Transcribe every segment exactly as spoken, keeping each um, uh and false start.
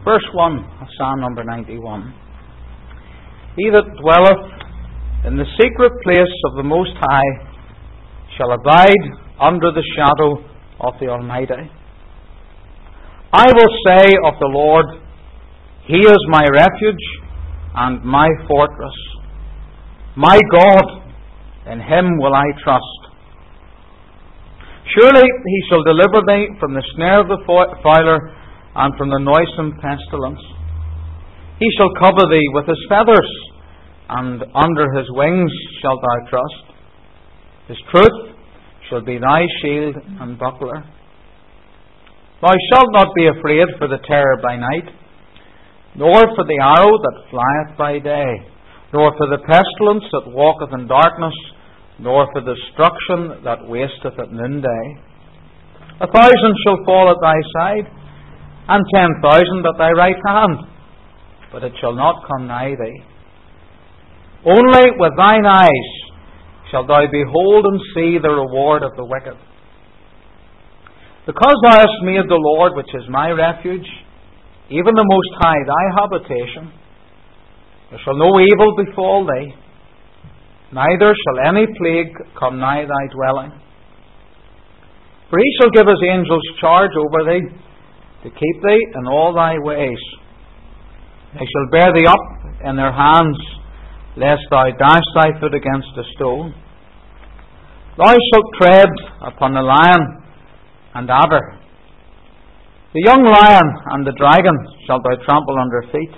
Verse one of Psalm number ninety-one. He that dwelleth in the secret place of the Most High shall abide under the shadow of the Almighty. I will say of the Lord, He is my refuge and my fortress. My God, in Him will I trust. Surely He shall deliver thee from the snare of the fowler and from the noisome pestilence. He shall cover thee with His feathers, and under His wings shalt thou trust. His truth shall be thy shield and buckler. Thou shalt not be afraid for the terror by night, nor for the arrow that flieth by day, nor for the pestilence that walketh in darkness, nor for the destruction that wasteth at noonday. A thousand shall fall at thy side, and ten thousand at thy right hand, but it shall not come nigh thee. Only with thine eyes shalt thou behold and see the reward of the wicked. Because thou hast made the Lord, which is my refuge, even the Most High, thy habitation, there shall no evil befall thee, neither shall any plague come nigh thy dwelling. For He shall give His angels charge over thee, to keep thee in all thy ways. They shall bear thee up in their hands, lest thou dash thy foot against a stone. Thou shalt tread upon the lion and adder. The young lion and the dragon shalt thou trample under feet.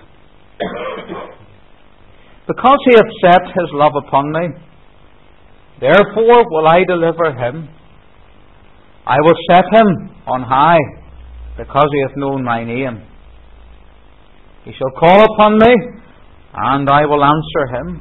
Because He hath set His love upon me, therefore will I deliver him. I will set him on high, because he hath known my name. He shall call upon me, and I will answer him.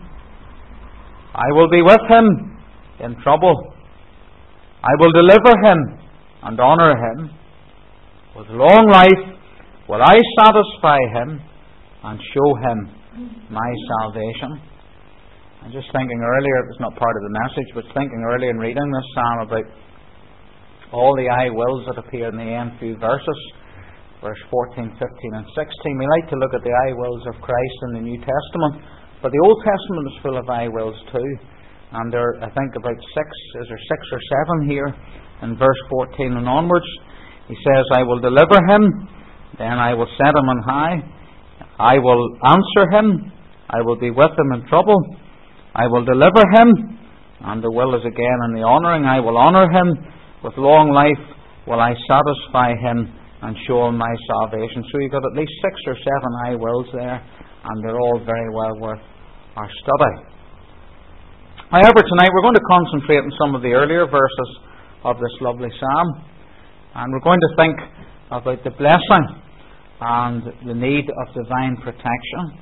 I will be with him in trouble. I will deliver him and honour him. With long life will I satisfy him and show him my salvation. I'm just thinking earlier, it was not part of the message, but thinking earlier in reading this psalm about all the I wills that appear in the end few verses, verse fourteen, fifteen and sixteen. We like to look at the I wills of Christ in the New Testament, but the Old Testament is full of I wills too. And there are, I think, about six, is there six or seven here in verse fourteen and onwards. He says, I will deliver him, then I will set him on high. I will answer him, I will be with him in trouble. I will deliver him, and the will is again in the honouring. I will honour him, with long life will I satisfy him and show him my salvation. So you've got at least six or seven I wills there, and they're all very well worth our study. However, tonight we're going to concentrate on some of the earlier verses of this lovely psalm, and we're going to think about the blessing and the need of divine protection.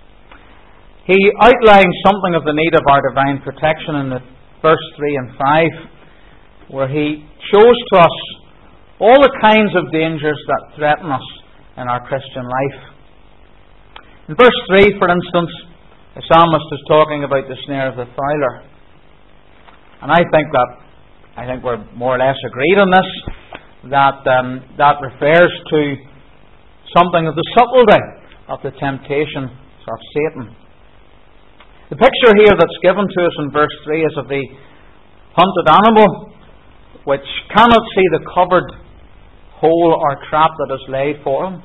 He outlines something of the need of our divine protection in the verse three and five, where he shows to us all the kinds of dangers that threaten us in our Christian life. In verse three, for instance, the psalmist is talking about the snare of the fowler. And I think that I think we're more or less agreed on this, that um, that refers to something of the subtlety of the temptations of Satan. The picture here that's given to us in verse three is of the hunted animal, which cannot see the covered hole or trap that is laid for him.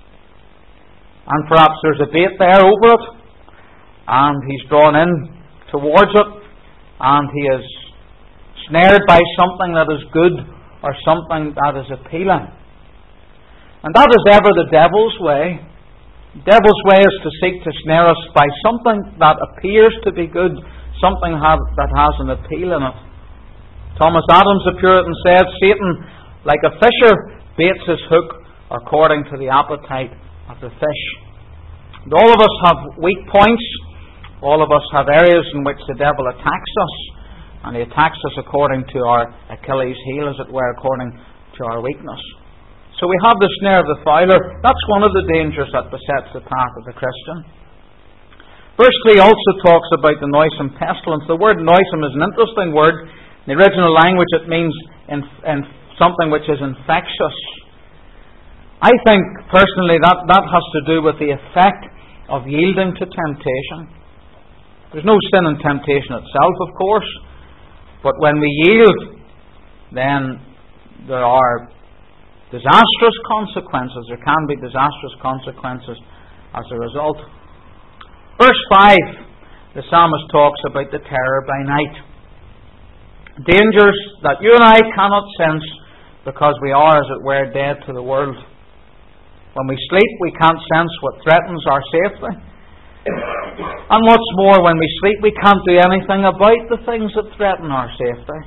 And perhaps there's a bait there over it, and he's drawn in towards it, and he is snared by something that is good or something that is appealing. And that is ever the devil's way. The devil's way is to seek to snare us by something that appears to be good, something have, that has an appeal in it. Thomas Adams, the Puritan, said, Satan, like a fisher, baits his hook according to the appetite of the fish. And all of us have weak points. All of us have areas in which the devil attacks us. And he attacks us according to our Achilles heel, as it were, according to our weakness. So we have the snare of the fowler. That's one of the dangers that besets the path of the Christian. Verse three also talks about the noisome pestilence. The word noisome is an interesting word. In the original language it means in, in something which is infectious. I think, personally, that, that has to do with the effect of yielding to temptation. There's no sin in temptation itself, of course, but when we yield, then there are disastrous consequences. There can be disastrous consequences as a result. Verse five, the psalmist talks about the terror by night. Dangers that you and I cannot sense because we are, as it were, dead to the world. When we sleep, we can't sense what threatens our safety. And what's more, when we sleep, we can't do anything about the things that threaten our safety.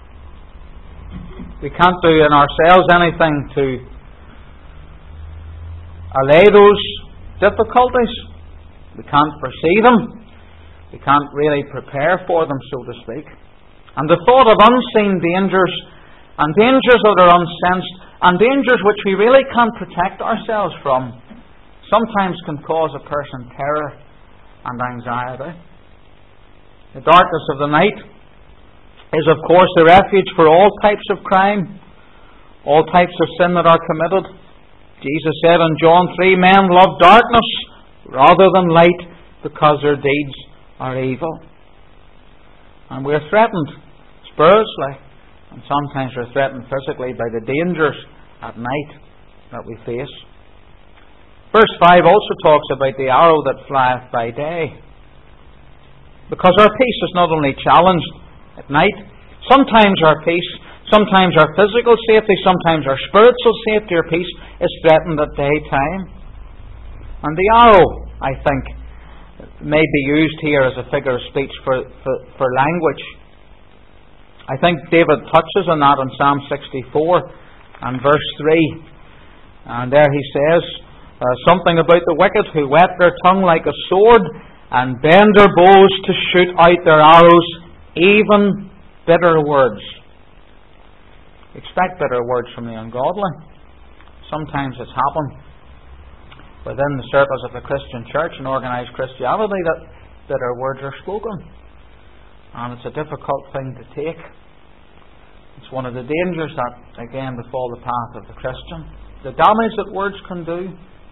We can't do in ourselves anything to allay those difficulties. We can't foresee them. We can't really prepare for them, so to speak. And the thought of unseen dangers, and dangers that are unsensed, and dangers which we really can't protect ourselves from, sometimes can cause a person terror and anxiety. The darkness of the night is, of course, the refuge for all types of crime, all types of sin that are committed. Jesus said in John three, men love darkness rather than light because their deeds are evil. And we're threatened spiritually, and sometimes we're threatened physically by the dangers at night that we face. Verse five also talks about the arrow that flieth by day. Because our peace is not only challenged at night, sometimes our peace, sometimes our physical safety, sometimes our spiritual safety or peace is threatened at daytime. And the arrow, I think, may be used here as a figure of speech for, for, for language. I think David touches on that in Psalm sixty-four and verse three. And there he says uh, something about the wicked who whet their tongue like a sword and bend their bows to shoot out their arrows, even bitter words. Expect bitter words from the ungodly. Sometimes it's happened within the circles of the Christian church and organised Christianity that bitter words are spoken. And it's a difficult thing to take. It's one of the dangers that, again, befall the path of the Christian. The damage that words can do,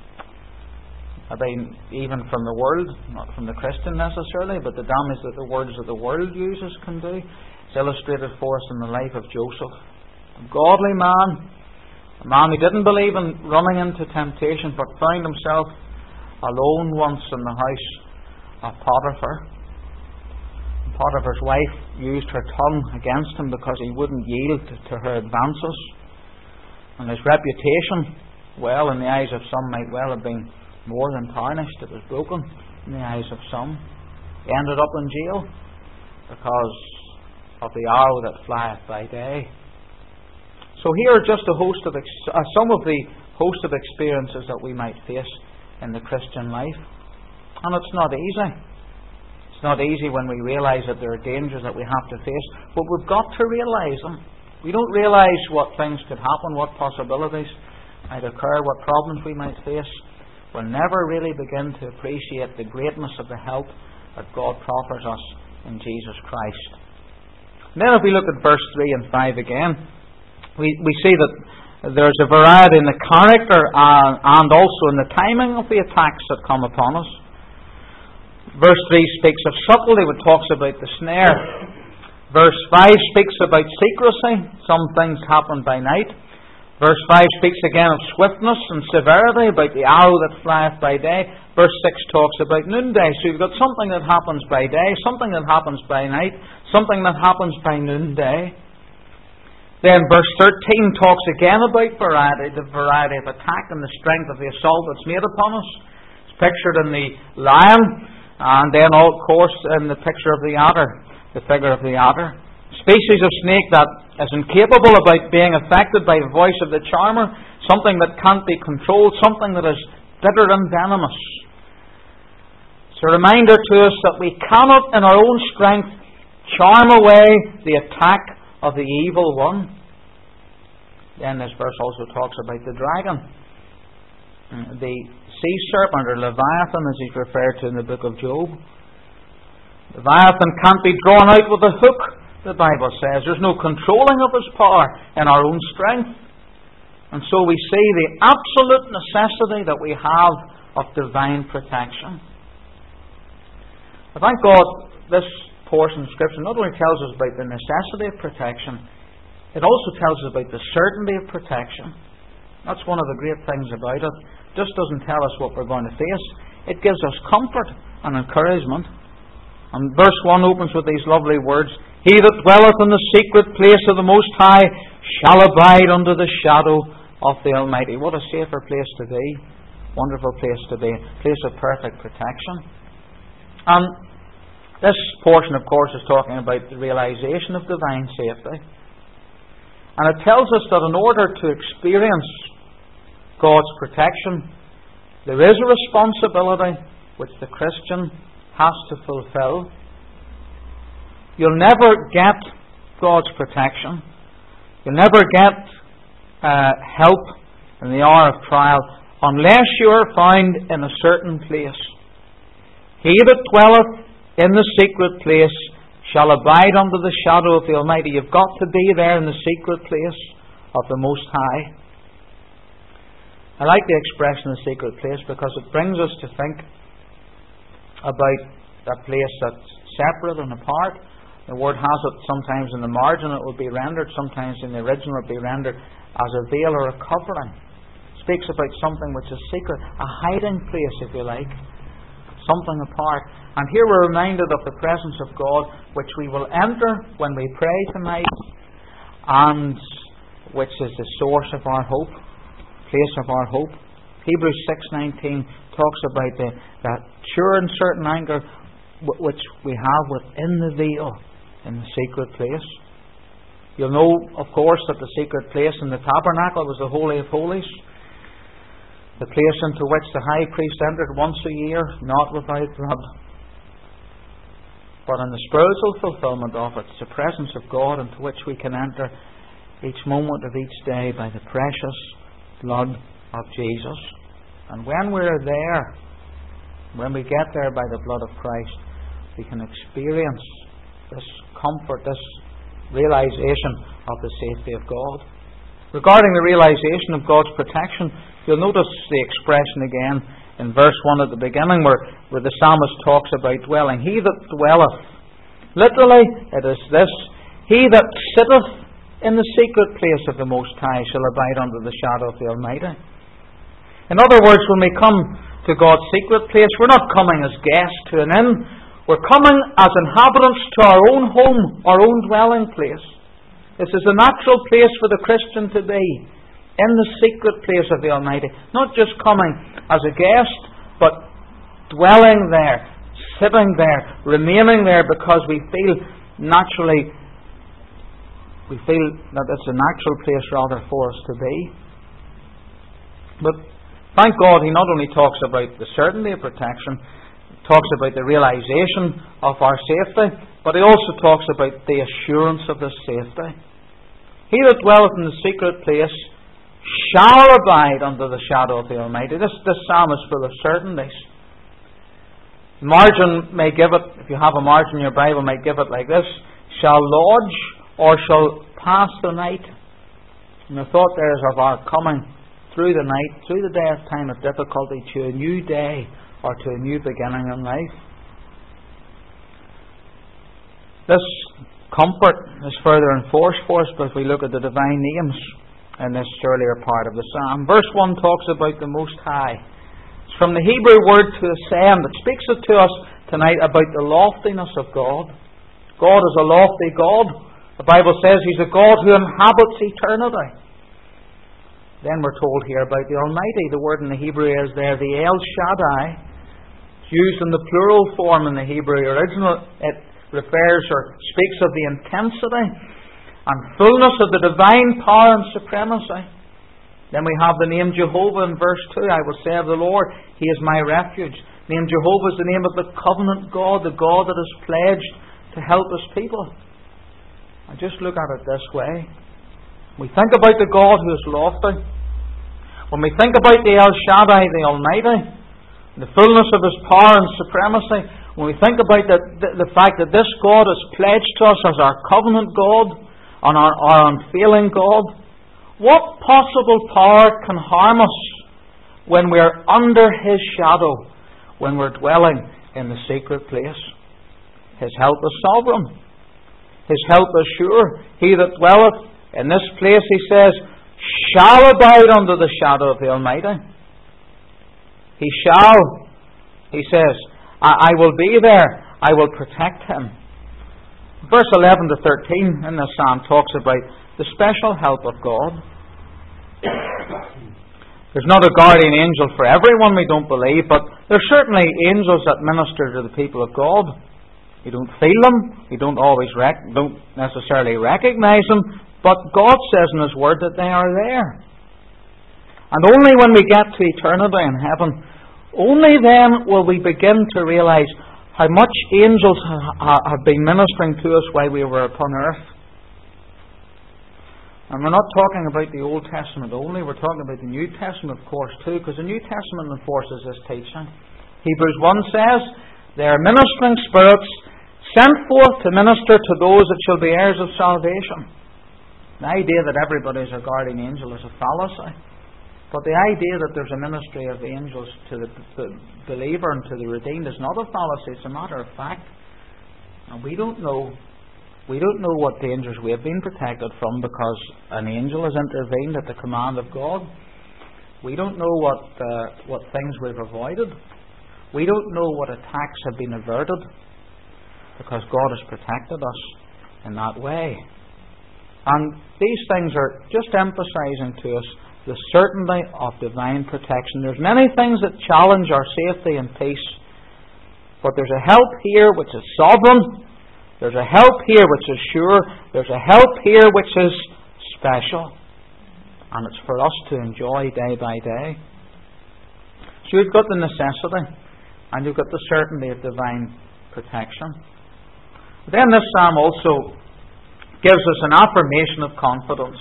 I mean, even from the world, not from the Christian necessarily, but the damage that the words of the world uses can do, is illustrated for us in the life of Joseph. A godly man, a man who didn't believe in running into temptation, but found himself alone once in the house of Potiphar. Potiphar's wife used her tongue against him because he wouldn't yield to, to her advances. And his reputation, well, in the eyes of some, might well have been more than tarnished. It was broken in the eyes of some. He ended up in jail because of the arrow that flieth by day. So here are just a host of ex- uh, some of the host of experiences that we might face in the Christian life. And it's not easy. It's not easy when we realise that there are dangers that we have to face, but we've got to realise them. We don't realise what things could happen, what possibilities might occur, what problems we might face. We'll never really begin to appreciate the greatness of the help that God proffers us in Jesus Christ. And then if we look at verse three and five again, we, we see that there's a variety in the character and, and also in the timing of the attacks that come upon us. Verse three speaks of subtlety, which talks about the snare. Verse five speaks about secrecy. Some things happen by night. Verse five speaks again of swiftness and severity, about the arrow that flieth by day. Verse six talks about noonday. So you've got something that happens by day, something that happens by night, something that happens by noonday. Then verse thirteen talks again about variety, the variety of attack and the strength of the assault that's made upon us. It's pictured in the lion, and then, of course, in the picture of the adder, the figure of the adder. Species of snake that is incapable about being affected by the voice of the charmer, something that can't be controlled, something that is bitter and venomous. It's a reminder to us that we cannot in our own strength charm away the attack of the evil one. Then this verse also talks about the dragon, the sea serpent or Leviathan, as he's referred to in the book of Job. Leviathan can't be drawn out with a hook, the Bible says. There's no controlling of his power in our own strength. And so we see the absolute necessity that we have of divine protection. I thank God this portion of Scripture not only tells us about the necessity of protection, it also tells us about the certainty of protection. That's one of the great things about it. It just doesn't tell us what we're going to face. It gives us comfort and encouragement. And verse one opens with these lovely words, "He that dwelleth in the secret place of the Most High shall abide under the shadow of the Almighty." What a safer place to be. Wonderful place to be. Place of perfect protection. And this portion, of course, is talking about the realization of divine safety. And it tells us that in order to experience God's protection, there is a responsibility which the Christian has to fulfill. You'll never get God's protection. You'll never get uh, help in the hour of trial unless you are found in a certain place. "He that dwelleth in the secret place shall abide under the shadow of the Almighty." You've got to be there in the secret place of the Most High. I like the expression "the secret place" because it brings us to think about a place that's separate and apart. The word has it sometimes in the margin it will be rendered, sometimes in the original it will be rendered as a veil or a covering. It speaks about something which is secret, a hiding place, if you like, something apart. And here we're reminded of the presence of God, which we will enter when we pray tonight, and which is the source of our hope, place of our hope. Hebrews six nineteen talks about the that sure and certain anchor which we have within the veil, in the secret place. You'll know, of course, that the secret place in the tabernacle was the Holy of Holies, the place into which the high priest entered once a year, not without blood. But in the spiritual fulfillment of it, it's the presence of God into which we can enter each moment of each day by the precious blood of Jesus. And when we're there, when we get there by the blood of Christ, we can experience this comfort, this realization of the safety of God. Regarding the realization of God's protection, you'll notice the expression again in verse one at the beginning where, where the psalmist talks about dwelling. "He that dwelleth," literally it is this, "he that sitteth in the secret place of the Most High shall abide under the shadow of the Almighty." In other words, when we come to God's secret place, we're not coming as guests to an inn. We're coming as inhabitants to our own home, our own dwelling place. This is a natural place for the Christian to be, in the secret place of the Almighty. Not just coming as a guest, but dwelling there, sitting there, remaining there, because we feel naturally, we feel that it's a natural place rather for us to be. But thank God He not only talks about the certainty of protection, talks about the realization of our safety, but He also talks about the assurance of this safety. "He that dwelleth in the secret place shall abide under the shadow of the Almighty." This, this psalm is full of certainties. The margin may give it, if you have a margin in your Bible, may give it like this: "Shall lodge or shall pass the night." And the thought there is of our coming through the night, through the day of time of difficulty, to a new day or to a new beginning in life. This comfort is further enforced for us if we look at the divine names in this earlier part of the psalm. Verse one talks about the Most High. It's from the Hebrew word to ascend. It speaks it to us tonight about the loftiness of God. God is a lofty God. The Bible says He's a God who inhabits eternity. Then we're told here about the Almighty. The word in the Hebrew is there, the El Shaddai. It's used in the plural form in the Hebrew original. It refers or speaks of the intensity and fullness of the divine power and supremacy. Then we have the name Jehovah in verse two. "I will say of the Lord, He is my refuge." The name Jehovah is the name of the covenant God, the God that is pledged to help His people. And just look at it this way. We think about the God who is lofty. When we think about the El Shaddai, the Almighty, the fullness of His power and supremacy, when we think about the, the, the fact that this God is pledged to us as our covenant God and our, our unfailing God, What possible power can harm us when we are under His shadow, when we're dwelling in the secret place? His help is sovereign. His help is sure. He that dwelleth in this place, He says, shall abide under the shadow of the Almighty. He shall. He says, I, I will be there. I will protect him. Verse eleven to thirteen in this psalm talks about the special help of God. There's not a guardian angel for everyone, we don't believe, but there's certainly angels that minister to the people of God. You don't feel them, you don't always rec- don't necessarily recognize them, but God says in His Word that they are there. And only when we get to eternity in heaven, only then will we begin to realize how much angels ha- have been ministering to us while we were upon earth. And we're not talking about the Old Testament only, we're talking about the New Testament, of course, too, because the New Testament enforces this teaching. Hebrews one says, they are ministering spirits sent forth to minister to those that shall be heirs of salvation. The idea that everybody is a guardian angel is a fallacy. But the idea that there's a ministry of angels to the, the believer and to the redeemed is not a fallacy, it's a matter of fact. And we don't know we don't know what dangers we have been protected from because an angel has intervened at the command of God. We don't know what uh, what things we've avoided. We don't know what attacks have been averted because God has protected us in that way. And these things are just emphasizing to us the certainty of divine protection. There's many things that challenge our safety and peace, but there's a help here which is sovereign. There's a help here which is sure. There's a help here which is special. And it's for us to enjoy day by day. So you've got the necessity and you've got the certainty of divine protection. But then this psalm also gives us an affirmation of confidence.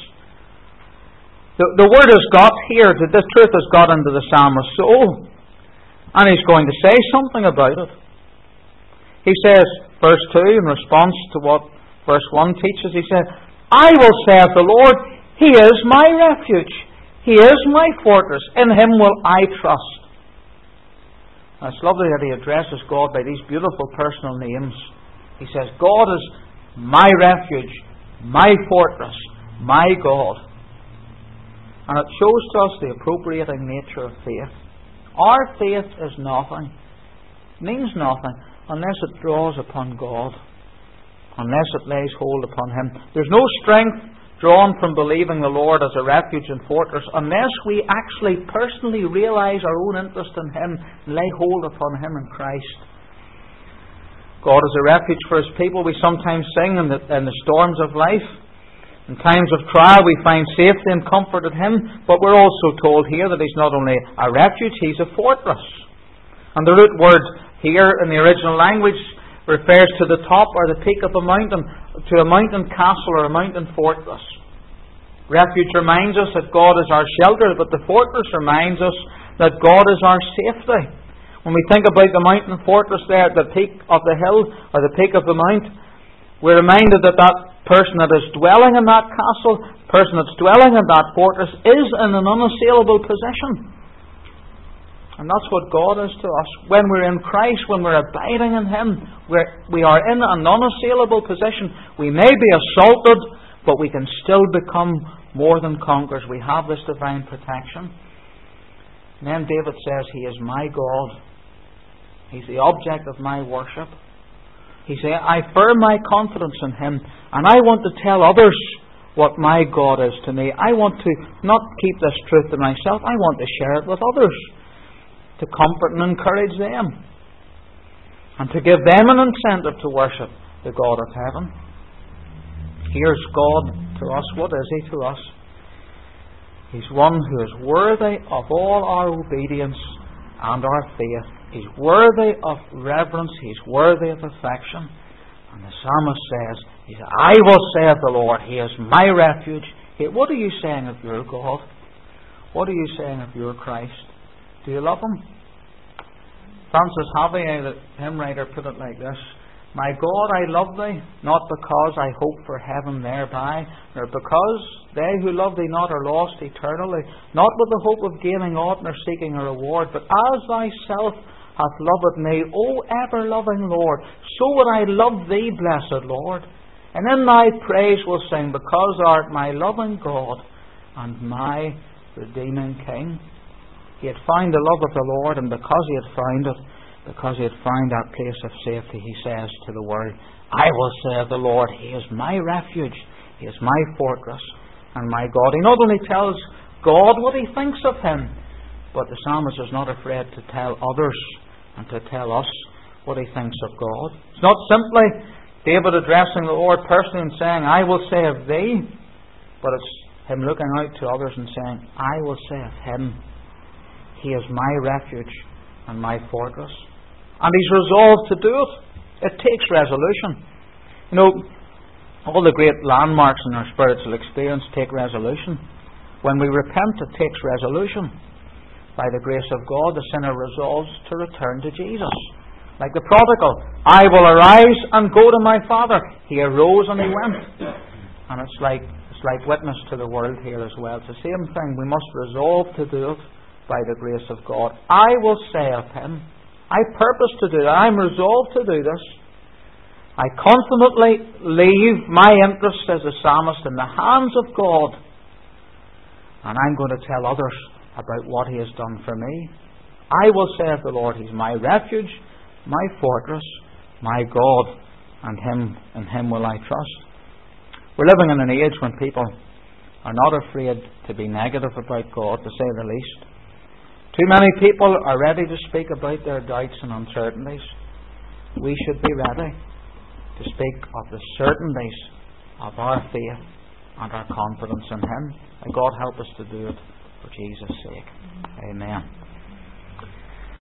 The, the word has got here, that the truth has got into the psalmist's soul. And he's going to say something about it. He says, verse two, in response to what verse one teaches, he says, I will say of the Lord, He is my refuge. He is my fortress. In Him will I trust. And it's lovely that he addresses God by these beautiful personal names. He says, God is my refuge, my fortress, my God. And it shows to us the appropriating nature of faith. Our faith is nothing, means nothing, unless it draws upon God, unless it lays hold upon Him. There's no strength drawn from believing the Lord as a refuge and fortress unless we actually personally realize our own interest in Him and lay hold upon Him in Christ. God is a refuge for His people. We sometimes sing in the, in the storms of life. In times of trial we find safety and comfort in Him, but we're also told here that He's not only a refuge, He's a fortress. And the root word here in the original language refers to the top or the peak of a mountain, to a mountain castle or a mountain fortress. Refuge reminds us that God is our shelter, but the fortress reminds us that God is our safety. When we think about the mountain fortress there at the peak of the hill or the peak of the mount, we're reminded that that person that is dwelling in that castle, the person that's dwelling in that fortress, is in an unassailable position. And that's what God is to us. When we're in Christ, when we're abiding in Him, we're, we are in an unassailable position. We may be assaulted, but we can still become more than conquerors. We have this divine protection. And then David says, He is my God. He's the object of my worship. He says, I firm my confidence in Him, and I want to tell others what my God is to me. I want to not keep this truth to myself. I want to share it with others, to comfort and encourage them, and to give them an incentive to worship the God of heaven. Here's God to us. What is He to us? He's one who is worthy of all our obedience and our faith. He's worthy of reverence. He's worthy of affection. And the psalmist says, he says, I will say of the Lord, He is my refuge. Hey, what are you saying of your God? What are you saying of your Christ? Do you love Him? Francis Xavier, the hymn writer, put it like this. My God, I love thee, not because I hope for heaven thereby, nor because they who love thee not are lost eternally, not with the hope of gaining aught nor seeking a reward, but as thyself hath loved me, O ever-loving Lord, so would I love thee, blessed Lord, and in thy praise will sing, because thou art my loving God and my redeeming King. He had found the love of the Lord, and because he had found it, because he had found that place of safety, he says to the world, I will say of the Lord, He is my refuge, He is my fortress and my God. He not only tells God what he thinks of him, but the psalmist is not afraid to tell others and to tell us what he thinks of God. It's not simply David addressing the Lord personally and saying, I will say of thee, but it's him looking out to others and saying, I will say of him, He is my refuge and my fortress. And he's resolved to do it. It takes resolution. You know, all the great landmarks in our spiritual experience take resolution. When we repent, it takes resolution. By the grace of God, the sinner resolves to return to Jesus. Like the prodigal, I will arise and go to my father. He arose and he went. And it's like it's like witness to the world here as well. It's the same thing. We must resolve to do it by the grace of God. I will say of him, I purpose to do that. I'm resolved to do this. I confidently leave my interests as a psalmist in the hands of God, and I'm going to tell others about what He has done for me. I will say of the Lord, He's my refuge, my fortress, my God, and Him, in Him will I trust. We're living in an age when people are not afraid to be negative about God, to say the least. Too many people are ready to speak about their doubts and uncertainties. We should be ready to speak of the certainties of our faith and our confidence in Him. May God help us to do it for Jesus' sake. Amen.